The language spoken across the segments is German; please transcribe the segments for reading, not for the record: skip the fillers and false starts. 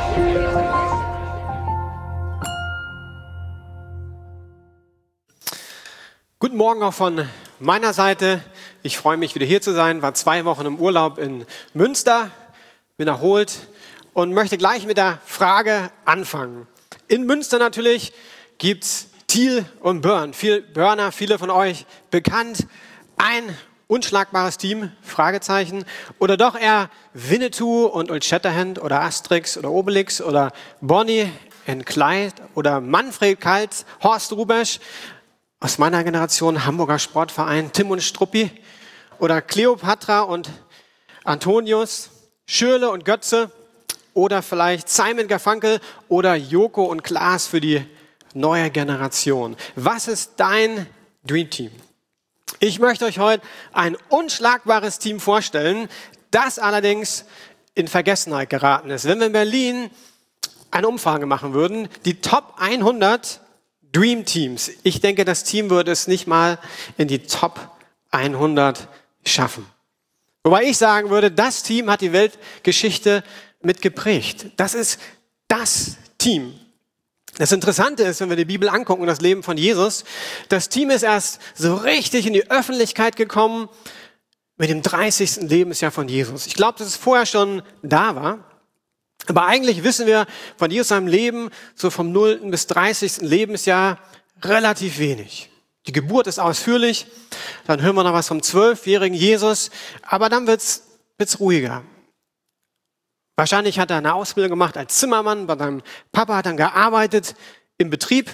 Guten Morgen auch von meiner Seite. Ich freue mich, wieder hier zu sein. War 2 Wochen im Urlaub in Münster, bin erholt und möchte gleich mit der Frage anfangen. In Münster natürlich gibt's Thiel und Börn. Börner, viele von euch bekannt. Ein unschlagbares Team, Fragezeichen. Oder doch eher Winnetou und Old Shatterhand oder Asterix oder Obelix oder Bonnie and Clyde oder Manfred Kals, Horst Rubesch. Aus meiner Generation Hamburger Sportverein, Tim und Struppi oder Kleopatra und Antonius, Schürle und Götze oder vielleicht Simon Garfunkel oder Joko und Klaas für die neue Generation. Was ist dein Dream Team? Ich möchte euch heute ein unschlagbares Team vorstellen, das allerdings in Vergessenheit geraten ist. Wenn wir in Berlin eine Umfrage machen würden, die Top 100 Dream Teams. Ich denke, das Team würde es nicht mal in die Top 100 schaffen. Wobei ich sagen würde, das Team hat die Weltgeschichte mit geprägt. Das ist das Team. Das Interessante ist, wenn wir die Bibel angucken und das Leben von Jesus, das Team ist erst so richtig in die Öffentlichkeit gekommen mit dem 30. Lebensjahr von Jesus. Ich glaube, dass es vorher schon da war. Aber eigentlich wissen wir von Jesus seinem Leben so vom 0. bis 30. Lebensjahr relativ wenig. Die Geburt ist ausführlich, dann hören wir noch was vom 12-jährigen Jesus, aber dann wird's ruhiger. Wahrscheinlich hat er eine Ausbildung gemacht als Zimmermann, bei seinem Papa hat er gearbeitet im Betrieb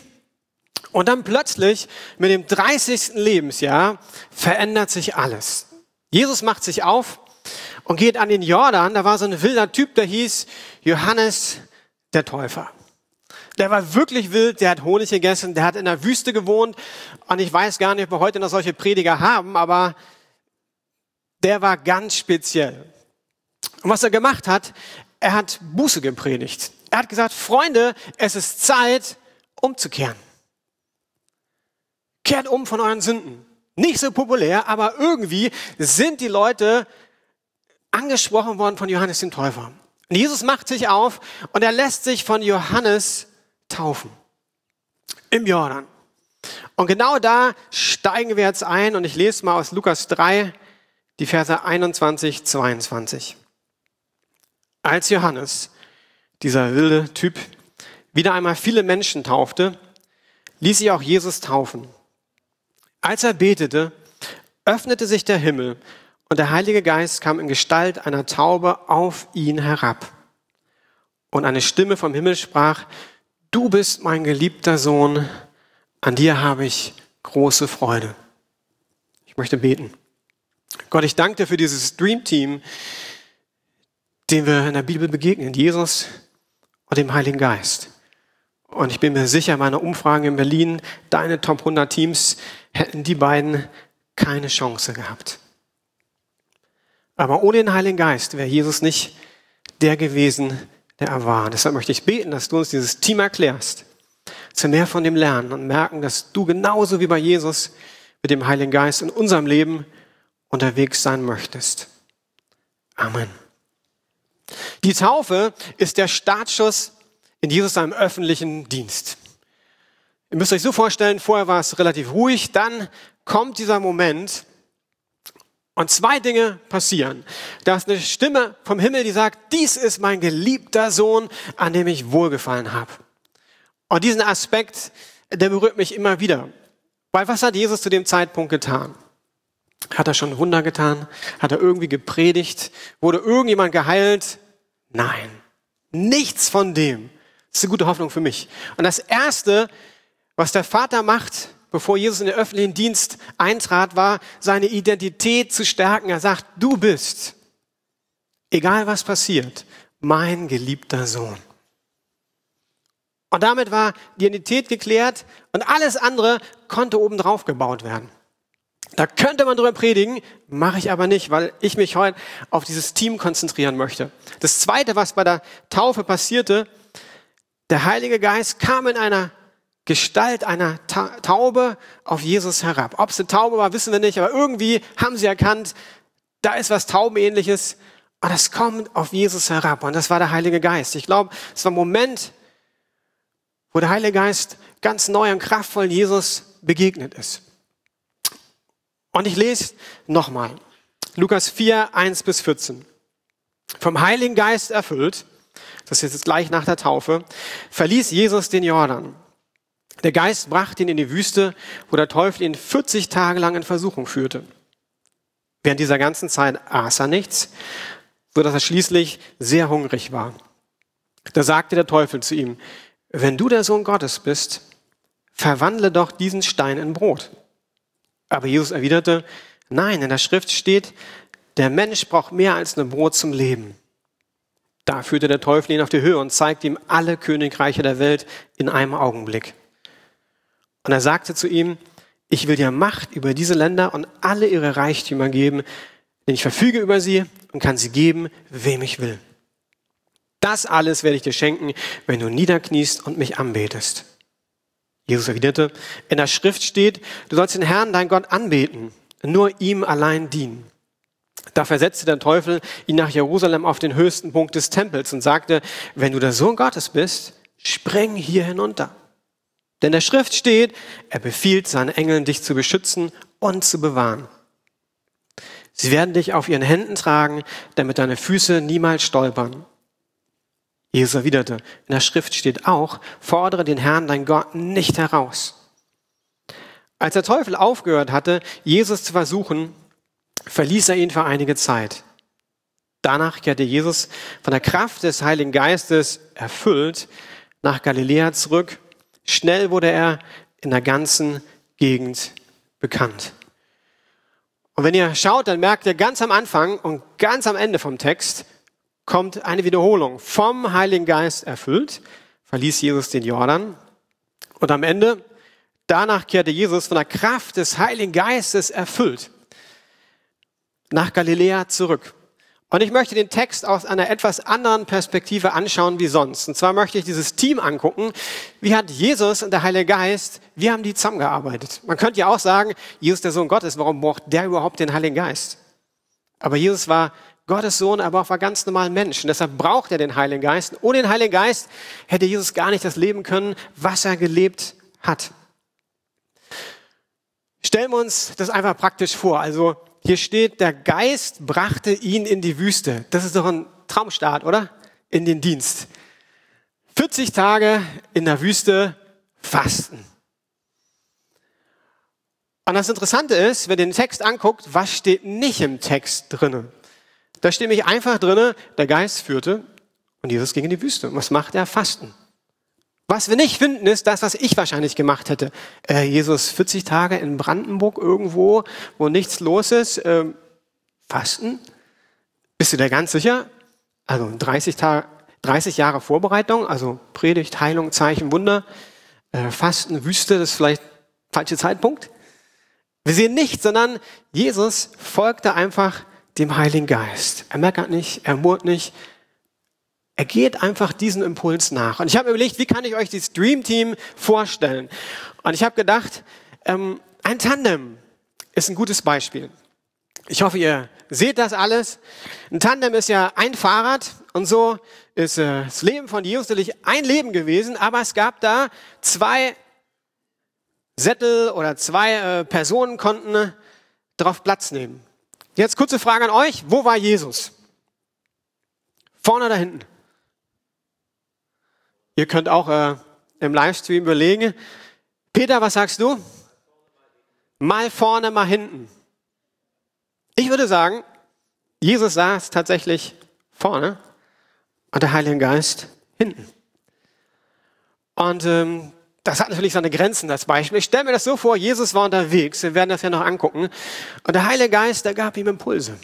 und dann plötzlich mit dem 30. Lebensjahr verändert sich alles. Jesus macht sich auf und geht an den Jordan. Da war so ein wilder Typ, der hieß Johannes der Täufer. Der war wirklich wild, der hat Honig gegessen, der hat in der Wüste gewohnt. Und ich weiß gar nicht, ob wir heute noch solche Prediger haben, aber der war ganz speziell. Und was er gemacht hat, er hat Buße gepredigt. Er hat gesagt, Freunde, es ist Zeit, umzukehren. Kehrt um von euren Sünden. Nicht so populär, aber irgendwie sind die Leute angesprochen worden von Johannes dem Täufer. Und Jesus macht sich auf und er lässt sich von Johannes taufen. Im Jordan. Und genau da steigen wir jetzt ein und ich lese mal aus Lukas 3, die Verse 21, 22. Als Johannes, dieser wilde Typ, wieder einmal viele Menschen taufte, ließ sich auch Jesus taufen. Als er betete, öffnete sich der Himmel und der Heilige Geist kam in Gestalt einer Taube auf ihn herab. Und eine Stimme vom Himmel sprach, du bist mein geliebter Sohn, an dir habe ich große Freude. Ich möchte beten. Gott, ich danke dir für dieses Dream Team, dem wir in der Bibel begegnen, Jesus und dem Heiligen Geist. Und ich bin mir sicher, meine Umfragen in Berlin, deine Top 100 Teams, hätten die beiden keine Chance gehabt. Aber ohne den Heiligen Geist wäre Jesus nicht der gewesen, der er war. Deshalb möchte ich beten, dass du uns dieses Team erklärst, dass wir mehr von dem lernen und merken, dass du genauso wie bei Jesus mit dem Heiligen Geist in unserem Leben unterwegs sein möchtest. Amen. Die Taufe ist der Startschuss in Jesus seinem öffentlichen Dienst. Ihr müsst euch so vorstellen, vorher war es relativ ruhig, dann kommt dieser Moment und 2 Dinge passieren. Da ist eine Stimme vom Himmel, die sagt, dies ist mein geliebter Sohn, an dem ich wohlgefallen habe. Und diesen Aspekt, der berührt mich immer wieder. Weil was hat Jesus zu dem Zeitpunkt getan? Hat er schon Wunder getan? Hat er irgendwie gepredigt? Wurde irgendjemand geheilt? Nein, nichts von dem. Das ist eine gute Hoffnung für mich. Und das Erste, was der Vater macht, bevor Jesus in den öffentlichen Dienst eintrat, war, seine Identität zu stärken. Er sagt, du bist, egal was passiert, mein geliebter Sohn. Und damit war die Identität geklärt und alles andere konnte obendrauf gebaut werden. Da könnte man drüber predigen, mache ich aber nicht, weil ich mich heute auf dieses Team konzentrieren möchte. Das Zweite, was bei der Taufe passierte, der Heilige Geist kam in einer Gestalt einer Taube auf Jesus herab. Ob es eine Taube war, wissen wir nicht, aber irgendwie haben sie erkannt, da ist was Taubenähnliches Und das kommt auf Jesus herab. Und das war der Heilige Geist. Ich glaube, es war ein Moment, wo der Heilige Geist ganz neu und kraftvoll Jesus begegnet ist. Und ich lese nochmal. Lukas 4, 1-14. Vom Heiligen Geist erfüllt, das ist jetzt gleich nach der Taufe, verließ Jesus den Jordan. Der Geist brachte ihn in die Wüste, wo der Teufel ihn 40 Tage lang in Versuchung führte. Während dieser ganzen Zeit aß er nichts, sodass er schließlich sehr hungrig war. Da sagte der Teufel zu ihm, wenn du der Sohn Gottes bist, verwandle doch diesen Stein in Brot. Aber Jesus erwiderte, nein, in der Schrift steht, der Mensch braucht mehr als nur Brot zum Leben. Da führte der Teufel ihn auf die Höhe und zeigte ihm alle Königreiche der Welt in einem Augenblick. Und er sagte zu ihm, ich will dir Macht über diese Länder und alle ihre Reichtümer geben, denn ich verfüge über sie und kann sie geben, wem ich will. Das alles werde ich dir schenken, wenn du niederkniest und mich anbetest. Jesus erwiderte, in der Schrift steht, du sollst den Herrn, dein Gott, anbeten, nur ihm allein dienen. Da versetzte der Teufel ihn nach Jerusalem auf den höchsten Punkt des Tempels und sagte, wenn du der Sohn Gottes bist, spring hier hinunter. Denn in der Schrift steht, er befiehlt seinen Engeln, dich zu beschützen und zu bewahren. Sie werden dich auf ihren Händen tragen, damit deine Füße niemals stolpern. Jesus erwiderte, in der Schrift steht auch, fordere den Herrn, dein Gott, nicht heraus. Als der Teufel aufgehört hatte, Jesus zu versuchen, verließ er ihn für einige Zeit. Danach kehrte Jesus von der Kraft des Heiligen Geistes erfüllt nach Galiläa zurück. Schnell wurde er in der ganzen Gegend bekannt. Und wenn ihr schaut, dann merkt ihr ganz am Anfang und ganz am Ende vom Text kommt eine Wiederholung. Vom Heiligen Geist erfüllt, verließ Jesus den Jordan. Und am Ende, danach kehrte Jesus von der Kraft des Heiligen Geistes erfüllt nach Galiläa zurück. Und ich möchte den Text aus einer etwas anderen Perspektive anschauen wie sonst. Und zwar möchte ich dieses Team angucken. Wie hat Jesus und der Heilige Geist, wie haben die zusammengearbeitet? Man könnte ja auch sagen, Jesus der Sohn Gottes, warum braucht der überhaupt den Heiligen Geist? Aber Jesus war Gottes Sohn, aber auch war ganz normal Mensch. Und deshalb braucht er den Heiligen Geist. Und ohne den Heiligen Geist hätte Jesus gar nicht das leben können, was er gelebt hat. Stellen wir uns das einfach praktisch vor. Also hier steht, der Geist brachte ihn in die Wüste. Das ist doch ein Traumstart, oder? In den Dienst. 40 Tage in der Wüste fasten. Und das Interessante ist, wenn ihr den Text anguckt, was steht nicht im Text drinne? Da steht nämlich einfach drinne, der Geist führte und Jesus ging in die Wüste. Und was macht er? Fasten. Was wir nicht finden, ist das, was ich wahrscheinlich gemacht hätte. Jesus 40 Tage in Brandenburg irgendwo, wo nichts los ist. Fasten? Bist du da ganz sicher? Also 30 Jahre Vorbereitung, also Predigt, Heilung, Zeichen, Wunder. Fasten, Wüste, das ist vielleicht der falsche Zeitpunkt. Wir sehen nichts, sondern Jesus folgte einfach dem Heiligen Geist. Er meckert nicht, er murrt nicht. Er geht einfach diesen Impuls nach. Und ich habe mir überlegt, wie kann ich euch dieses Dream Team vorstellen? Und ich habe gedacht, ein Tandem ist ein gutes Beispiel. Ich hoffe, ihr seht das alles. Ein Tandem ist ja ein Fahrrad und so ist das Leben von Jesus natürlich ein Leben gewesen, aber es gab da zwei Sättel oder zwei Personen konnten darauf Platz nehmen. Jetzt kurze Frage an euch, wo war Jesus? Vorne oder hinten? Ihr könnt auch im Livestream überlegen. Peter, was sagst du? Mal vorne, mal hinten. Ich würde sagen, Jesus saß tatsächlich vorne und der Heilige Geist hinten. Und das hat natürlich seine Grenzen, das Beispiel. Ich stelle mir das so vor, Jesus war unterwegs, wir werden das ja noch angucken. Und der Heilige Geist, der gab ihm Impulse.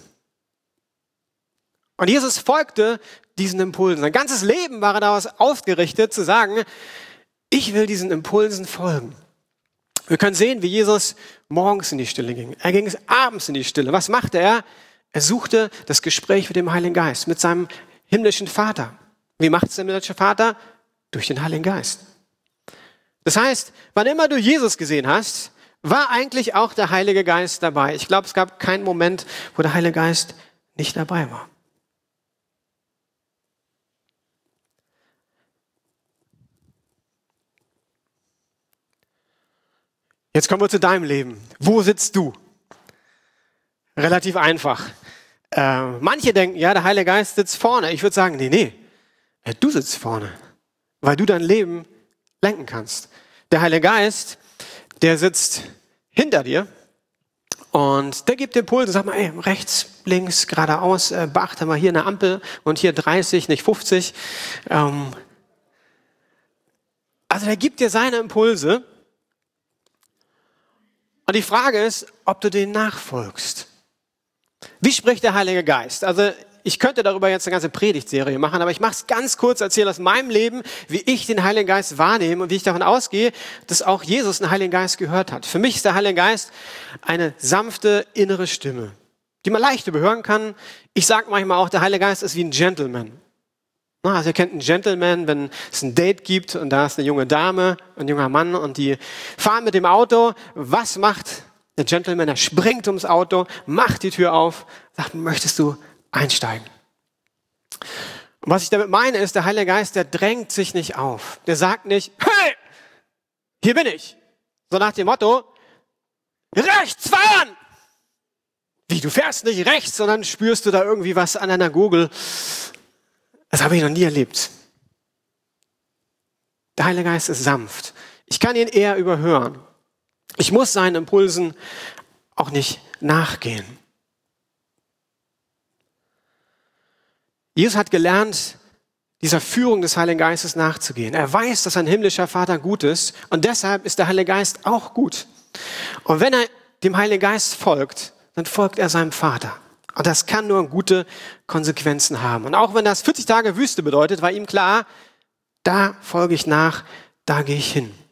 Und Jesus folgte diesen Impulsen. Sein ganzes Leben war er daraus ausgerichtet, zu sagen, ich will diesen Impulsen folgen. Wir können sehen, wie Jesus morgens in die Stille ging. Er ging abends in die Stille. Was machte er? Er suchte das Gespräch mit dem Heiligen Geist, mit seinem himmlischen Vater. Wie macht es der himmlische Vater? Durch den Heiligen Geist. Das heißt, wann immer du Jesus gesehen hast, war eigentlich auch der Heilige Geist dabei. Ich glaube, es gab keinen Moment, wo der Heilige Geist nicht dabei war. Jetzt kommen wir zu deinem Leben. Wo sitzt du? Relativ einfach. Manche denken, ja, der Heilige Geist sitzt vorne. Ich würde sagen, nee, du sitzt vorne, weil du dein Leben lenken kannst. Der Heilige Geist, der sitzt hinter dir und der gibt Impulse. Sag mal, ey, rechts, links, geradeaus, beachte mal hier eine Ampel und hier 30, nicht 50. Also der gibt dir seine Impulse. Und die Frage ist, ob du denen nachfolgst. Wie spricht der Heilige Geist? Also ich könnte darüber jetzt eine ganze Predigtserie machen, aber ich mache es ganz kurz, erzähle aus meinem Leben, wie ich den Heiligen Geist wahrnehme und wie ich davon ausgehe, dass auch Jesus einen Heiligen Geist gehört hat. Für mich ist der Heilige Geist eine sanfte innere Stimme, die man leicht überhören kann. Ich sage manchmal auch, der Heilige Geist ist wie ein Gentleman. Also ihr kennt einen Gentleman, wenn es ein Date gibt und da ist eine junge Dame, ein junger Mann und die fahren mit dem Auto. Was macht der Gentleman? Er springt ums Auto, macht die Tür auf, sagt, möchtest du einsteigen? Und was ich damit meine ist, der Heilige Geist, der drängt sich nicht auf. Der sagt nicht, hey, hier bin ich. So nach dem Motto, rechts fahren! Wie, du fährst nicht rechts, sondern spürst du da irgendwie was an einer Gurgel. Das habe ich noch nie erlebt. Der Heilige Geist ist sanft. Ich kann ihn eher überhören. Ich muss seinen Impulsen auch nicht nachgehen. Jesus hat gelernt, dieser Führung des Heiligen Geistes nachzugehen. Er weiß, dass sein himmlischer Vater gut ist und deshalb ist der Heilige Geist auch gut. Und wenn er dem Heiligen Geist folgt, dann folgt er seinem Vater. Und das kann nur gute Konsequenzen haben. Und auch wenn das 40 Tage Wüste bedeutet, war ihm klar, da folge ich nach, da gehe ich hin.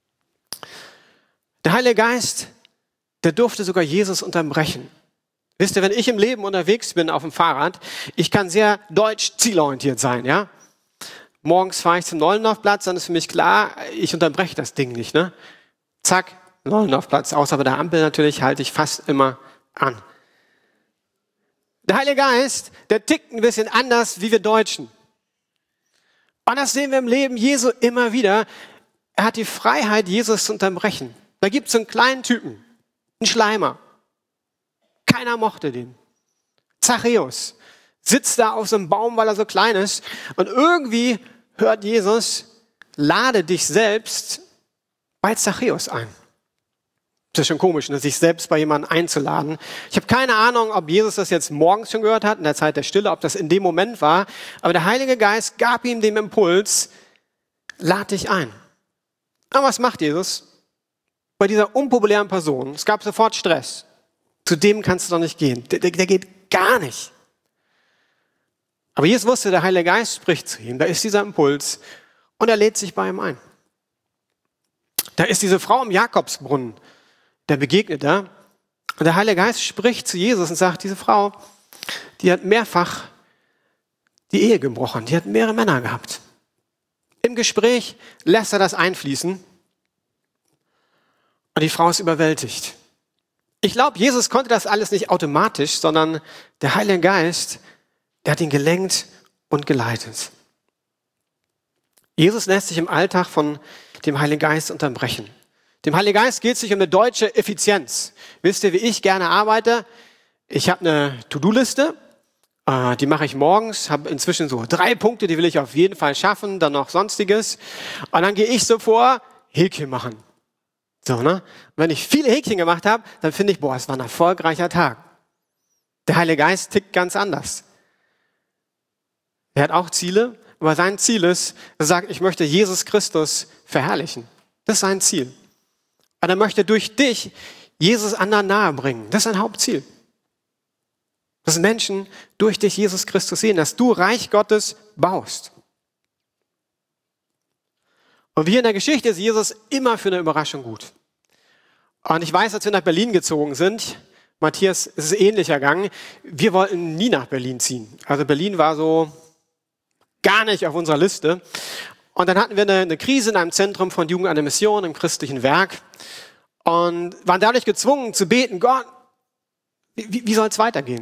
Der Heilige Geist, der durfte sogar Jesus unterbrechen. Wisst ihr, wenn ich im Leben unterwegs bin auf dem Fahrrad, ich kann sehr deutsch zielorientiert sein, ja. Morgens fahre ich zum Nollendorfplatz, dann ist für mich klar, ich unterbreche das Ding nicht, ne. Zack, Nollendorfplatz, außer bei der Ampel natürlich, halte ich fast immer an. Der Heilige Geist, der tickt ein bisschen anders wie wir Deutschen. Und das sehen wir im Leben Jesu immer wieder. Er hat die Freiheit, Jesus zu unterbrechen. Da gibt es so einen kleinen Typen, einen Schleimer. Keiner mochte den. Zachäus sitzt da auf so einem Baum, weil er so klein ist. Und irgendwie hört Jesus, lade dich selbst bei Zachäus ein. Das ist schon komisch, sich selbst bei jemandem einzuladen. Ich habe keine Ahnung, ob Jesus das jetzt morgens schon gehört hat, in der Zeit der Stille, ob das in dem Moment war. Aber der Heilige Geist gab ihm den Impuls, lad dich ein. Aber was macht Jesus? Bei dieser unpopulären Person, es gab sofort Stress. Zu dem kannst du doch nicht gehen. Der geht gar nicht. Aber Jesus wusste, der Heilige Geist spricht zu ihm. Da ist dieser Impuls und er lädt sich bei ihm ein. Da ist diese Frau im Jakobsbrunnen. Der begegnet er und der Heilige Geist spricht zu Jesus und sagt, diese Frau, die hat mehrfach die Ehe gebrochen, die hat mehrere Männer gehabt. Im Gespräch lässt er das einfließen und die Frau ist überwältigt. Ich glaube, Jesus konnte das alles nicht automatisch, sondern der Heilige Geist, der hat ihn gelenkt und geleitet. Jesus lässt sich im Alltag von dem Heiligen Geist unterbrechen. Dem Heiligen Geist geht es nicht um eine deutsche Effizienz. Wisst ihr, wie ich gerne arbeite? Ich habe eine To-Do-Liste, die mache ich morgens, habe inzwischen so 3 Punkte, die will ich auf jeden Fall schaffen, dann noch Sonstiges. Und dann gehe ich so vor, Häkchen machen. So, ne? Und wenn ich viele Häkchen gemacht habe, dann finde ich, es war ein erfolgreicher Tag. Der Heilige Geist tickt ganz anders. Er hat auch Ziele, aber sein Ziel ist, er sagt, ich möchte Jesus Christus verherrlichen. Das ist sein Ziel. Und er möchte durch dich Jesus anderen nahe bringen. Das ist sein Hauptziel. Dass Menschen durch dich Jesus Christus sehen, dass du Reich Gottes baust. Und wie in der Geschichte ist Jesus immer für eine Überraschung gut. Und ich weiß, als wir nach Berlin gezogen sind, Matthias, es ist ähnlich ergangen, wir wollten nie nach Berlin ziehen. Also Berlin war so gar nicht auf unserer Liste. Und dann hatten wir eine Krise in einem Zentrum von Jugend an der Mission, im christlichen Werk. Und waren dadurch gezwungen zu beten, Gott, wie soll es weitergehen?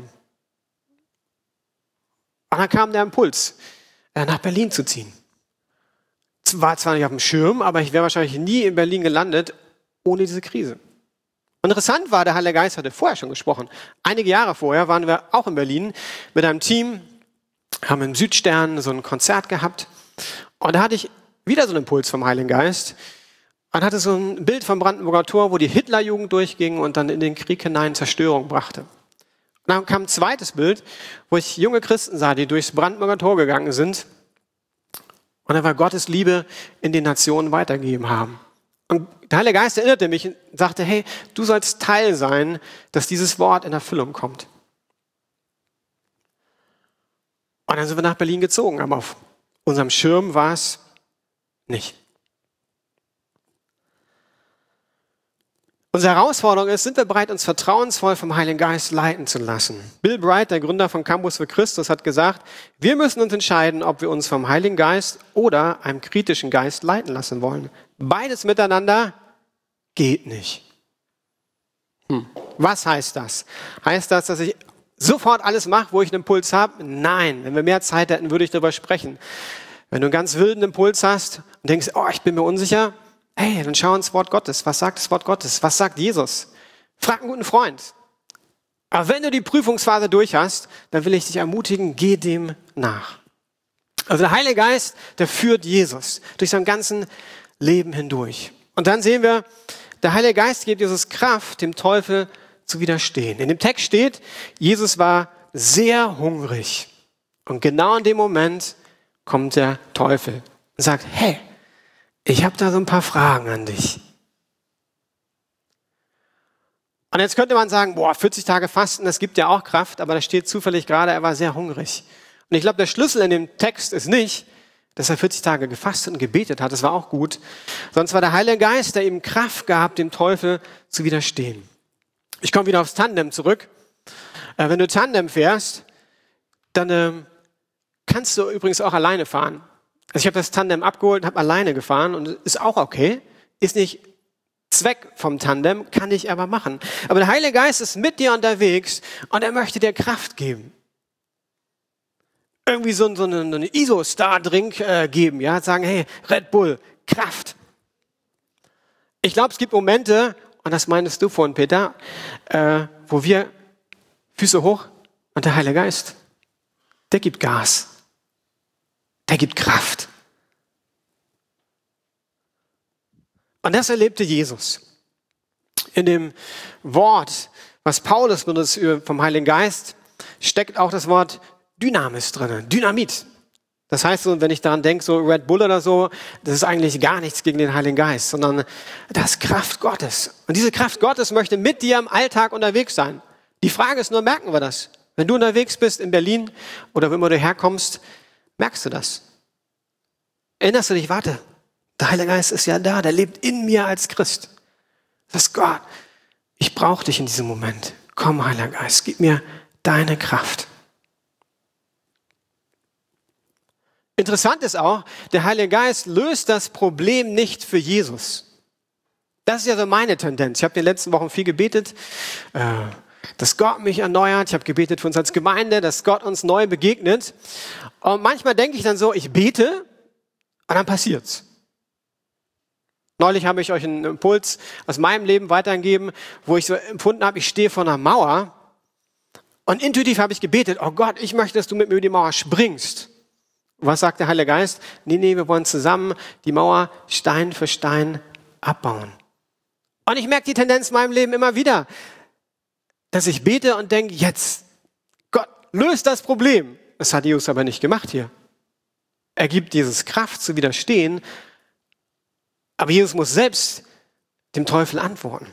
Und dann kam der Impuls, nach Berlin zu ziehen. War zwar nicht auf dem Schirm, aber ich wäre wahrscheinlich nie in Berlin gelandet, ohne diese Krise. Interessant war, der Heilige Geist hatte vorher schon gesprochen. Einige Jahre vorher waren wir auch in Berlin mit einem Team, haben im Südstern so ein Konzert gehabt. Und da hatte ich wieder so einen Impuls vom Heiligen Geist. Und hatte so ein Bild vom Brandenburger Tor, wo die Hitlerjugend durchging und dann in den Krieg hinein Zerstörung brachte. Und dann kam ein zweites Bild, wo ich junge Christen sah, die durchs Brandenburger Tor gegangen sind und einfach Gottes Liebe in den Nationen weitergegeben haben. Und der Heilige Geist erinnerte mich und sagte, hey, du sollst Teil sein, dass dieses Wort in Erfüllung kommt. Und dann sind wir nach Berlin gezogen, aber auf unserem Schirm war es nicht. Unsere Herausforderung ist, sind wir bereit, uns vertrauensvoll vom Heiligen Geist leiten zu lassen? Bill Bright, der Gründer von Campus für Christus, hat gesagt, wir müssen uns entscheiden, ob wir uns vom Heiligen Geist oder einem kritischen Geist leiten lassen wollen. Beides miteinander geht nicht. Was heißt das? Heißt das, dass ich sofort alles mache, wo ich einen Impuls habe? Nein, wenn wir mehr Zeit hätten, würde ich darüber sprechen. Wenn du einen ganz wilden Impuls hast und denkst, oh, ich bin mir unsicher, hey, dann schau ins Wort Gottes. Was sagt das Wort Gottes? Was sagt Jesus? Frag einen guten Freund. Aber wenn du die Prüfungsphase durch hast, dann will ich dich ermutigen, geh dem nach. Also der Heilige Geist, der führt Jesus durch sein ganzen Leben hindurch. Und dann sehen wir, der Heilige Geist gibt Jesus Kraft, dem Teufel zu widerstehen. In dem Text steht, Jesus war sehr hungrig. Und genau in dem Moment kommt der Teufel und sagt, hey, ich habe da so ein paar Fragen an dich. Und jetzt könnte man sagen, 40 Tage Fasten, das gibt ja auch Kraft, aber da steht zufällig gerade, er war sehr hungrig. Und ich glaube, der Schlüssel in dem Text ist nicht, dass er 40 Tage gefastet und gebetet hat, das war auch gut, sondern es war der Heilige Geist, der ihm Kraft gab, dem Teufel zu widerstehen. Ich komme wieder aufs Tandem zurück. Wenn du Tandem fährst, dann kannst du übrigens auch alleine fahren. Also ich habe das Tandem abgeholt und habe alleine gefahren und ist auch okay. Ist nicht Zweck vom Tandem, kann ich aber machen. Aber der Heilige Geist ist mit dir unterwegs und er möchte dir Kraft geben. Irgendwie so einen Iso-Star-Drink geben, ja, sagen, hey, Red Bull, Kraft. Ich glaube, es gibt Momente, und das meinst du vorhin, Peter, wo wir Füße hoch und der Heilige Geist, der gibt Gas. Der gibt Kraft. Und das erlebte Jesus. In dem Wort, was Paulus benutzt vom Heiligen Geist, steckt auch das Wort Dynamis drin, Dynamit. Das heißt, so, wenn ich daran denke, so Red Bull oder so, das ist eigentlich gar nichts gegen den Heiligen Geist, sondern das ist Kraft Gottes. Und diese Kraft Gottes möchte mit dir im Alltag unterwegs sein. Die Frage ist nur, merken wir das? Wenn du unterwegs bist in Berlin oder wo immer du herkommst, merkst du das? Erinnerst du dich, warte, der Heilige Geist ist ja da, der lebt in mir als Christ. Das ist Gott. Ich brauche dich in diesem Moment. Komm, Heiliger Geist, gib mir deine Kraft. Interessant ist auch, der Heilige Geist löst das Problem nicht für Jesus. Das ist ja so meine Tendenz. Ich habe in den letzten Wochen viel gebetet, dass Gott mich erneuert. Ich habe gebetet für uns als Gemeinde, dass Gott uns neu begegnet. Und manchmal denke ich dann so, ich bete und dann passiert's. Neulich habe ich euch einen Impuls aus meinem Leben weitergegeben, wo ich so empfunden habe, ich stehe vor einer Mauer und intuitiv habe ich gebetet, oh Gott, ich möchte, dass du mit mir über die Mauer springst. Was sagt der Heilige Geist? Nee, wir wollen zusammen die Mauer Stein für Stein abbauen. Und ich merke die Tendenz in meinem Leben immer wieder, dass ich bete und denke, jetzt, Gott, löst das Problem. Das hat Jesus aber nicht gemacht hier. Er gibt Jesus Kraft zu widerstehen, aber Jesus muss selbst dem Teufel antworten.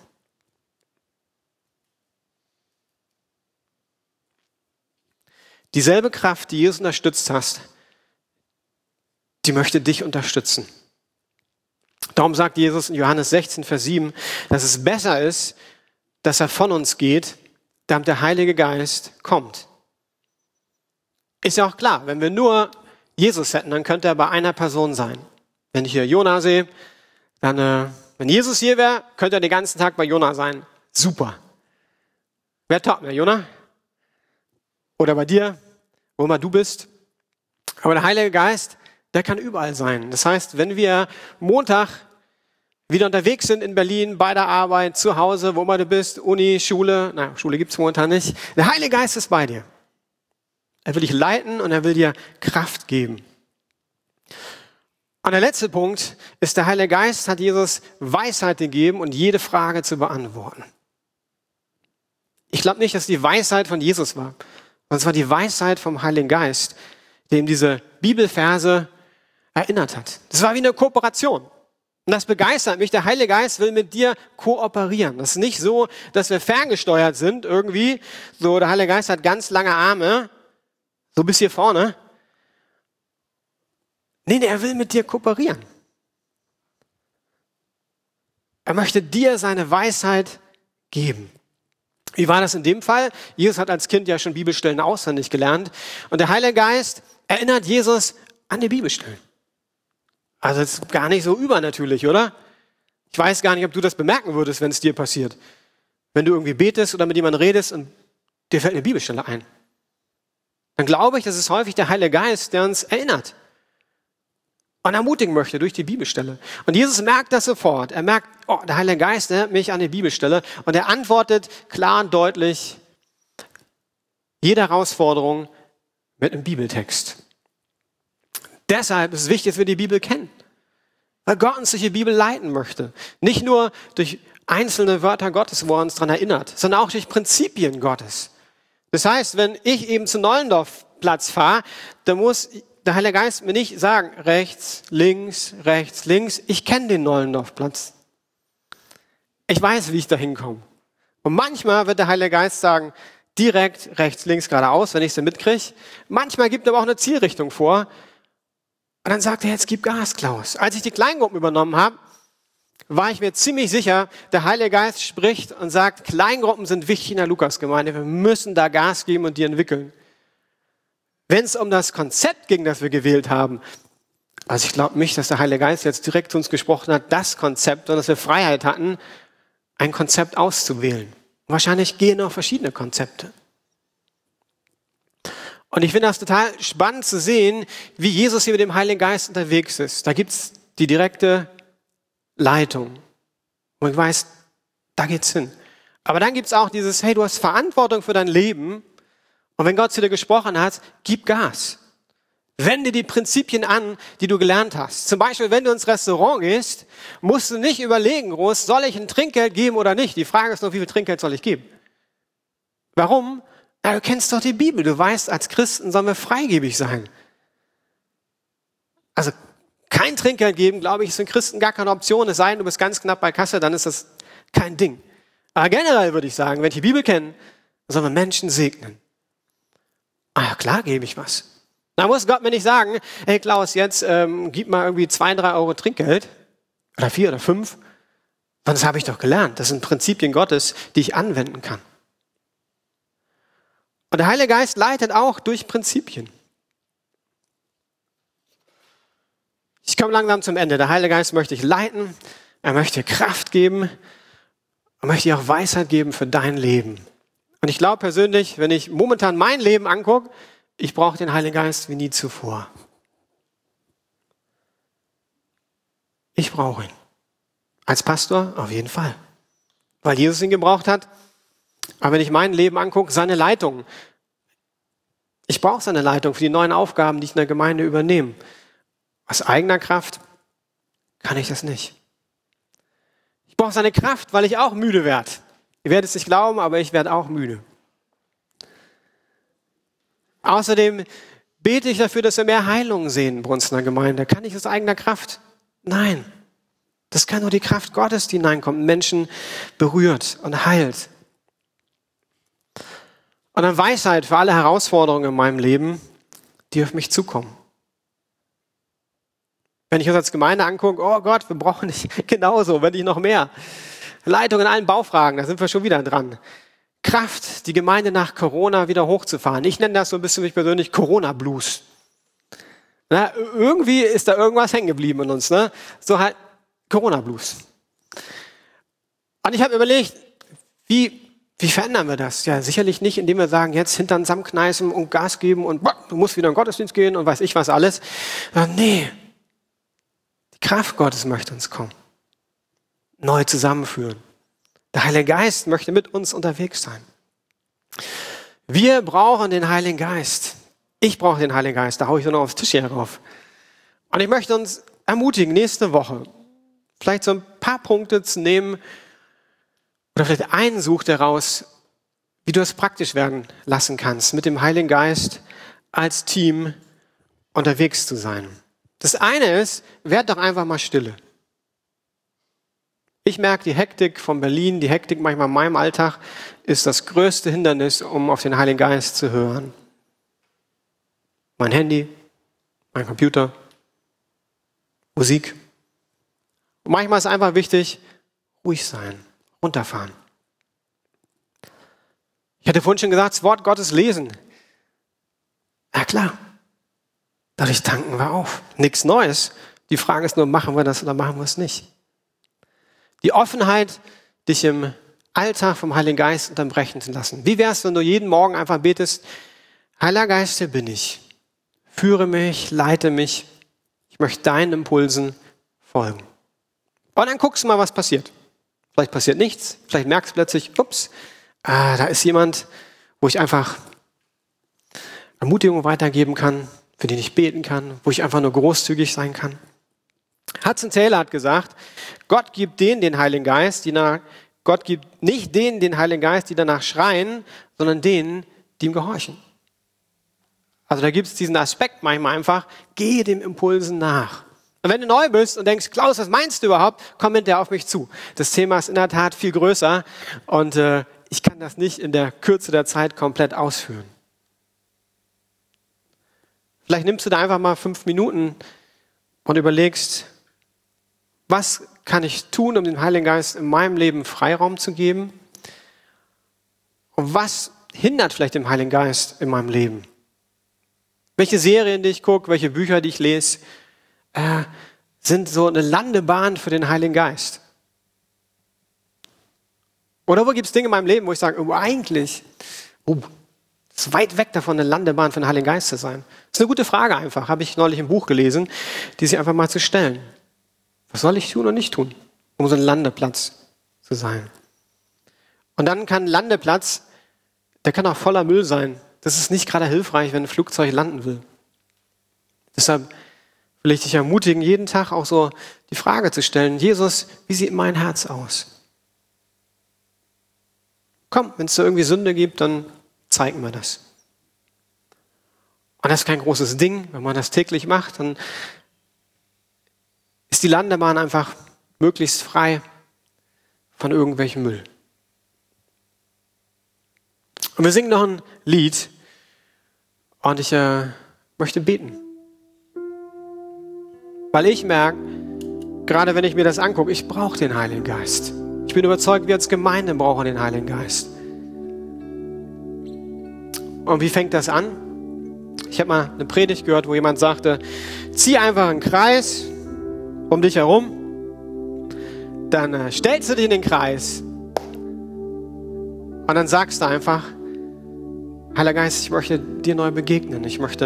Dieselbe Kraft, die Jesus unterstützt hast, die möchte dich unterstützen. Darum sagt Jesus in Johannes 16, Vers 7, dass es besser ist, dass er von uns geht, damit der Heilige Geist kommt. Ist ja auch klar, wenn wir nur Jesus hätten, dann könnte er bei einer Person sein. Wenn ich hier Jona sehe, dann, wenn Jesus hier wäre, könnte er den ganzen Tag bei Jona sein. Super. Wäre top, ne, Jona? Oder bei dir, wo immer du bist. Aber der Heilige Geist, der kann überall sein. Das heißt, wenn wir Montag wieder unterwegs sind in Berlin, bei der Arbeit, zu Hause, wo immer du bist, Uni, Schule. Schule gibt es momentan nicht. Der Heilige Geist ist bei dir. Er will dich leiten und er will dir Kraft geben. Und der letzte Punkt ist, der Heilige Geist hat Jesus Weisheit gegeben und jede Frage zu beantworten. Ich glaube nicht, dass die Weisheit von Jesus war, sondern es war die Weisheit vom Heiligen Geist, der ihm diese Bibelverse erinnert hat. Das war wie eine Kooperation. Und das begeistert mich. Der Heilige Geist will mit dir kooperieren. Das ist nicht so, dass wir ferngesteuert sind irgendwie. So, der Heilige Geist hat ganz lange Arme, so bis hier vorne. Nee, er will mit dir kooperieren. Er möchte dir seine Weisheit geben. Wie war das in dem Fall? Jesus hat als Kind ja schon Bibelstellen auswendig gelernt. Und der Heilige Geist erinnert Jesus an die Bibelstellen. Also das ist gar nicht so übernatürlich, oder? Ich weiß gar nicht, ob du das bemerken würdest, wenn es dir passiert. Wenn du irgendwie betest oder mit jemandem redest und dir fällt eine Bibelstelle ein. Dann glaube ich, das ist häufig der Heilige Geist, der uns erinnert und ermutigen möchte durch die Bibelstelle. Und Jesus merkt das sofort. Er merkt, der Heilige Geist erinnert mich an die Bibelstelle und er antwortet klar und deutlich jede Herausforderung mit einem Bibeltext. Deshalb ist es wichtig, dass wir die Bibel kennen, weil Gott uns durch die Bibel leiten möchte. Nicht nur durch einzelne Wörter Gottes, wo er uns daran erinnert, sondern auch durch Prinzipien Gottes. Das heißt, wenn ich eben zu Nollendorfplatz fahre, dann muss der Heilige Geist mir nicht sagen, rechts, links, rechts, links. Ich kenne den Nollendorfplatz. Ich weiß, wie ich da hinkomme. Und manchmal wird der Heilige Geist sagen, direkt rechts, links, geradeaus, wenn ich es dann mitkriege. Manchmal gibt er aber auch eine Zielrichtung vor. Und dann sagt er, jetzt gib Gas, Klaus. Als ich die Kleingruppen übernommen habe, war ich mir ziemlich sicher, der Heilige Geist spricht und sagt, Kleingruppen sind wichtig in der Lukasgemeinde. Wir müssen da Gas geben und die entwickeln. Wenn es um das Konzept ging, das wir gewählt haben, also ich glaube nicht, dass der Heilige Geist jetzt direkt zu uns gesprochen hat, das Konzept, sondern dass wir Freiheit hatten, ein Konzept auszuwählen. Wahrscheinlich gehen noch verschiedene Konzepte. Und ich finde das total spannend zu sehen, wie Jesus hier mit dem Heiligen Geist unterwegs ist. Da gibt es die direkte Leitung. Und ich weiß, da geht's hin. Aber dann gibt es auch dieses, hey, du hast Verantwortung für dein Leben. Und wenn Gott zu dir gesprochen hat, gib Gas. Wende die Prinzipien an, die du gelernt hast. Zum Beispiel, wenn du ins Restaurant gehst, musst du nicht überlegen, groß, soll ich ein Trinkgeld geben oder nicht? Die Frage ist nur, wie viel Trinkgeld soll ich geben? Warum? Na, du kennst doch die Bibel. Du weißt, als Christen sollen wir freigebig sein. Also kein Trinkgeld geben, glaube ich, ist für einen Christen gar keine Option. Es sei denn, du bist ganz knapp bei Kasse, dann ist das kein Ding. Aber generell würde ich sagen, wenn ich die Bibel kenne, sollen wir Menschen segnen. Ja, klar gebe ich was. Da muss Gott mir nicht sagen, hey Klaus, jetzt gib mal irgendwie 2, 3 Euro Trinkgeld oder 4 oder 5. Das habe ich doch gelernt. Das sind Prinzipien Gottes, die ich anwenden kann. Und der Heilige Geist leitet auch durch Prinzipien. Ich komme langsam zum Ende. Der Heilige Geist möchte dich leiten, er möchte Kraft geben, er möchte dir auch Weisheit geben für dein Leben. Und ich glaube persönlich, wenn ich momentan mein Leben angucke, ich brauche den Heiligen Geist wie nie zuvor. Ich brauche ihn. Als Pastor auf jeden Fall. Weil Jesus ihn gebraucht hat. Aber wenn ich mein Leben angucke, seine Leitung. Ich brauche seine Leitung für die neuen Aufgaben, die ich in der Gemeinde übernehme. Aus eigener Kraft kann ich das nicht. Ich brauche seine Kraft, weil ich auch müde werde. Ihr werdet es nicht glauben, aber ich werde auch müde. Außerdem bete ich dafür, dass wir mehr Heilung sehen bei uns in der Gemeinde. Kann ich aus eigener Kraft? Nein. Das kann nur die Kraft Gottes, die hineinkommt, Menschen berührt und heilt. Und dann Weisheit für alle Herausforderungen in meinem Leben, die auf mich zukommen. Wenn ich uns als Gemeinde angucke, oh Gott, wir brauchen nicht genauso, wenn nicht noch mehr. Leitung in allen Baufragen, da sind wir schon wieder dran. Kraft, die Gemeinde nach Corona wieder hochzufahren. Ich nenne das so ein bisschen mich persönlich Corona-Blues. Na, irgendwie ist da irgendwas hängen geblieben in uns. Ne? So halt Corona-Blues. Und ich habe überlegt, wie verändern wir das? Ja, sicherlich nicht, indem wir sagen, jetzt Hintern zusammenkneißen und Gas geben und du musst wieder in den Gottesdienst gehen und weiß ich was alles. Nee, die Kraft Gottes möchte uns kommen. neu zusammenführen. Der Heilige Geist möchte mit uns unterwegs sein. Wir brauchen den Heiligen Geist. Ich brauche den Heiligen Geist. Da haue ich so noch aufs Tisch hier drauf. Und ich möchte uns ermutigen, nächste Woche vielleicht so ein paar Punkte zu nehmen oder vielleicht einen such daraus, wie du es praktisch werden lassen kannst, mit dem Heiligen Geist als Team unterwegs zu sein. Das eine ist, werd doch einfach mal stille. Ich merke, die Hektik von Berlin, die Hektik manchmal in meinem Alltag ist das größte Hindernis, um auf den Heiligen Geist zu hören. Mein Handy, mein Computer, Musik. Und manchmal ist es einfach wichtig, ruhig sein, runterfahren. Ich hatte vorhin schon gesagt, das Wort Gottes lesen. Ja klar, dadurch tanken wir auf. Nichts Neues. Die Frage ist nur, machen wir das oder machen wir es nicht? Die Offenheit, dich im Alltag vom Heiligen Geist unterbrechen zu lassen. Wie wär's, wenn du jeden Morgen einfach betest, Heiliger Geist, hier bin ich. Führe mich, leite mich. Ich möchte deinen Impulsen folgen. Und dann guckst du mal, was passiert. Vielleicht passiert nichts. Vielleicht merkst du plötzlich, ups, da ist jemand, wo ich einfach Ermutigung weitergeben kann, für den ich beten kann, wo ich einfach nur großzügig sein kann. Hudson Taylor hat gesagt, Gott gibt denen den Heiligen Geist, Gott gibt nicht denen den Heiligen Geist, die danach schreien, sondern denen, die ihm gehorchen. Also da gibt es diesen Aspekt manchmal einfach, gehe dem Impulsen nach. Und wenn du neu bist und denkst, Klaus, was meinst du überhaupt? Komm hinterher auf mich zu. Das Thema ist in der Tat viel größer und ich kann das nicht in der Kürze der Zeit komplett ausführen. Vielleicht nimmst du da einfach mal 5 Minuten und überlegst, was kann ich tun, um dem Heiligen Geist in meinem Leben Freiraum zu geben? Und was hindert vielleicht den Heiligen Geist in meinem Leben? Welche Serien, die ich gucke, welche Bücher, die ich lese, sind so eine Landebahn für den Heiligen Geist? Oder wo gibt es Dinge in meinem Leben, wo ich sage, eigentlich, es ist weit weg davon, eine Landebahn für den Heiligen Geist zu sein? Das ist eine gute Frage einfach, habe ich neulich im Buch gelesen, die sich einfach mal zu stellen. Was soll ich tun und nicht tun, um so ein Landeplatz zu sein? Und dann kann ein Landeplatz, der kann auch voller Müll sein. Das ist nicht gerade hilfreich, wenn ein Flugzeug landen will. Deshalb will ich dich ermutigen, jeden Tag auch so die Frage zu stellen, Jesus, wie sieht mein Herz aus? Komm, wenn es da irgendwie Sünde gibt, dann zeig mir das. Und das ist kein großes Ding, wenn man das täglich macht, dann ist die Landebahn einfach möglichst frei von irgendwelchem Müll. Und wir singen noch ein Lied und ich möchte beten. Weil ich merke, gerade wenn ich mir das angucke, ich brauche den Heiligen Geist. Ich bin überzeugt, wir als Gemeinde brauchen den Heiligen Geist. Und wie fängt das an? Ich habe mal eine Predigt gehört, wo jemand sagte, zieh einfach einen Kreis um dich herum, dann stellst du dich in den Kreis und dann sagst du einfach, Heiliger Geist, ich möchte dir neu begegnen, ich möchte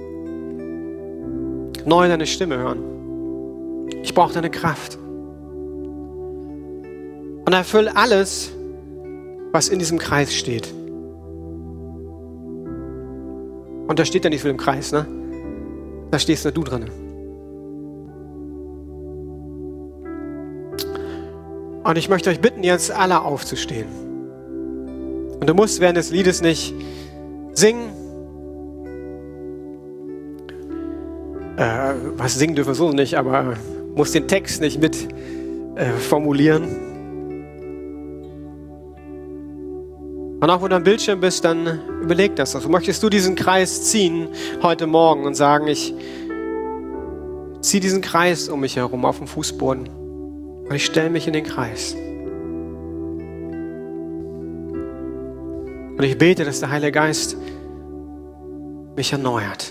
neu deine Stimme hören. Ich brauche deine Kraft. Und erfülle alles, was in diesem Kreis steht. Und da steht ja nicht viel im Kreis, ne? Da stehst nur du drin. Und ich möchte euch bitten, jetzt alle aufzustehen. Und du musst während des Liedes nicht singen. Was singen dürfen wir so nicht, aber musst den Text nicht mit formulieren. Und auch wo du am Bildschirm bist, dann überleg das. Also möchtest du diesen Kreis ziehen heute Morgen und sagen, ich ziehe diesen Kreis um mich herum auf dem Fußboden. Und ich stelle mich in den Kreis. Und ich bete, dass der Heilige Geist mich erneuert.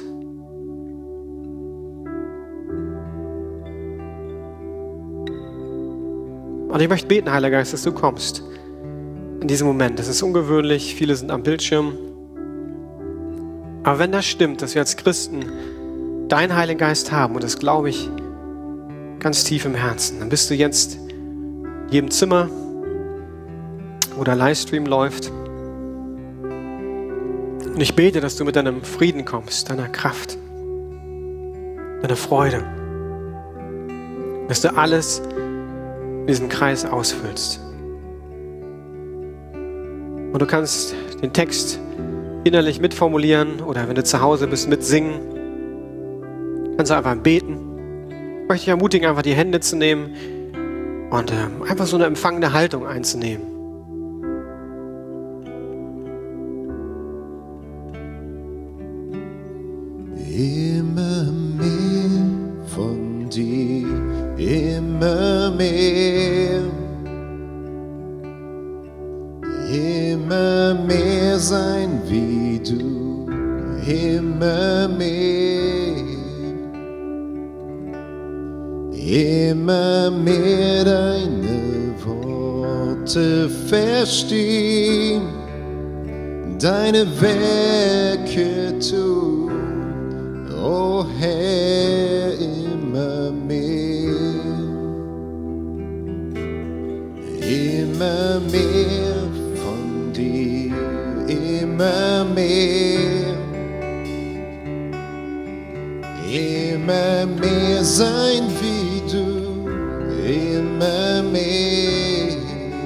Und ich möchte beten, Heiliger Geist, dass du kommst in diesem Moment. Das ist ungewöhnlich, viele sind am Bildschirm. Aber wenn das stimmt, dass wir als Christen deinen Heiligen Geist haben, und das glaube ich ganz tief im Herzen, dann bist du jetzt jedem Zimmer, wo der Livestream läuft. Und ich bete, dass du mit deinem Frieden kommst, deiner Kraft, deiner Freude, dass du alles in diesem Kreis ausfüllst. Und du kannst den Text innerlich mitformulieren oder wenn du zu Hause bist, mitsingen. Kannst du einfach beten. Ich möchte dich ermutigen, einfach die Hände zu nehmen und einfach so eine empfangende Haltung einzunehmen. Immer mehr von dir, immer mehr. Immer mehr sein wie du, immer mehr. Immer mehr deine Worte verstehen, deine Werke tun, o Herr, immer mehr. Immer mehr von dir, immer mehr. Immer mehr sein wie du, immer mehr.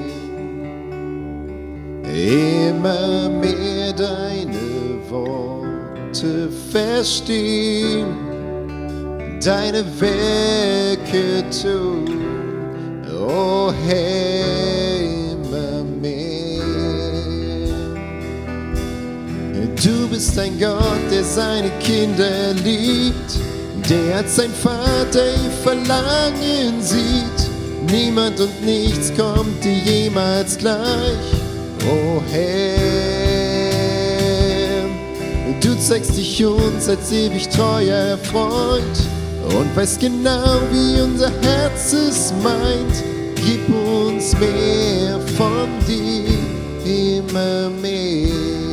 Immer mehr deine Worte verstehen, deine Werke tun, o Herr, immer mehr. Du bist ein Gott, der seine Kinder liebt, der als sein Vater ihr Verlangen sieht. Niemand und nichts kommt dir jemals gleich, o Herr. Du zeigst dich uns als ewig treuer Freund und weißt genau, wie unser Herz es meint. Gib uns mehr von dir, immer mehr.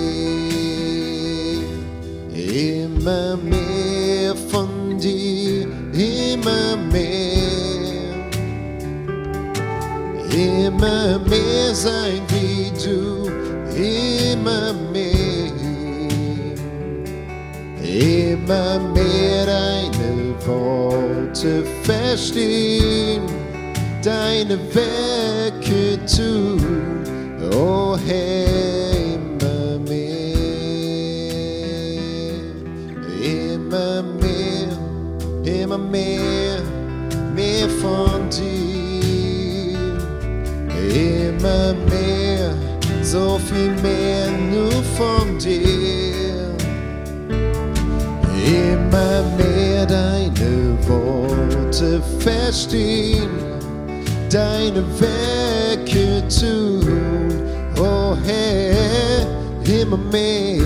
Immer mehr von dir, immer mehr. Immer mehr sein wie du, immer mehr. Immer mehr deine Worte verstehen, deine Werke tun, o Herr, immer mehr. Immer mehr, immer mehr, mehr von dir. Immer mehr, so viel mehr nur von dir. Immer mehr deine Worte verstehen, deine Werke tun, o Herr, immer mehr.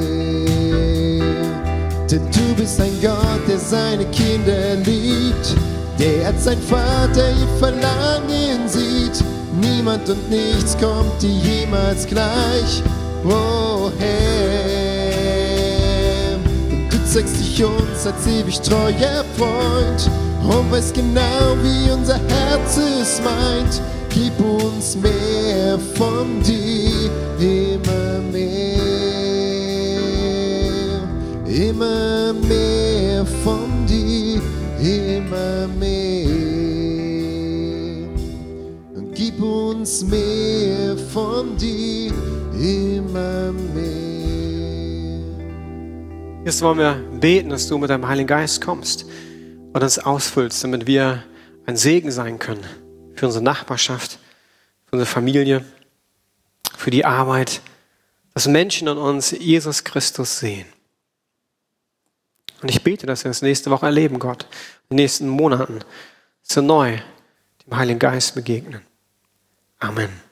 Denn du bist ein Gott, der seine Kinder liebt, der als sein Vater ihr Verlangen sieht. Niemand und nichts kommt dir jemals gleich, o Herr. Und du zeigst dich uns als ewig treuer Freund und weißt genau, wie unser Herz es meint. Gib uns mehr von dir, immer mehr. Immer mehr von dir, immer mehr. Und gib uns mehr von dir, immer mehr. Jetzt wollen wir beten, dass du mit deinem Heiligen Geist kommst und uns ausfüllst, damit wir ein Segen sein können für unsere Nachbarschaft, für unsere Familie, für die Arbeit, dass Menschen in uns Jesus Christus sehen. Und ich bete, dass wir das nächste Woche erleben, Gott, in den nächsten Monaten, so neu dem Heiligen Geist begegnen. Amen.